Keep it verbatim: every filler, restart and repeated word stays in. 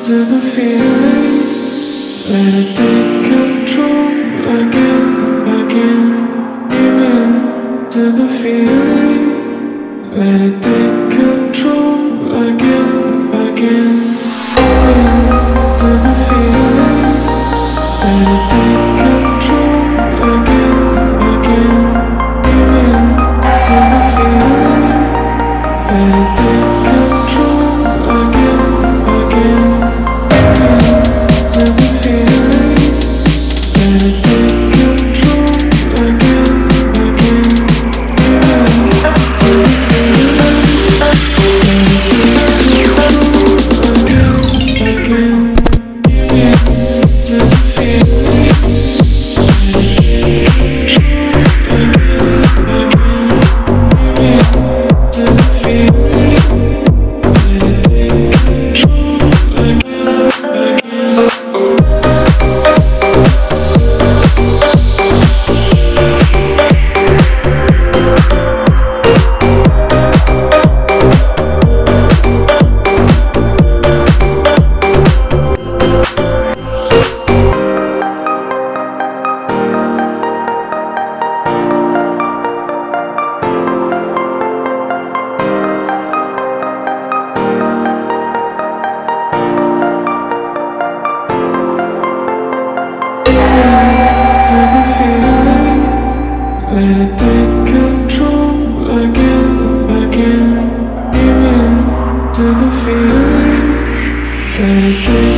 to the feeling. Let it take control again, again. Give in to the feeling. Let it take control again, again. Give in to the feeling. Let it take control again, again. Give in to the feeling. Let it take control again, again. Give in to the feeling. Let it take control again, again. Give in to the feeling. Let it take control again, again. Give in to the feeling. Let it take control again, again. Give in to the feeling. Let it take control again, again. To the feeling, let it take control again, again. Give in to the feeling, let it take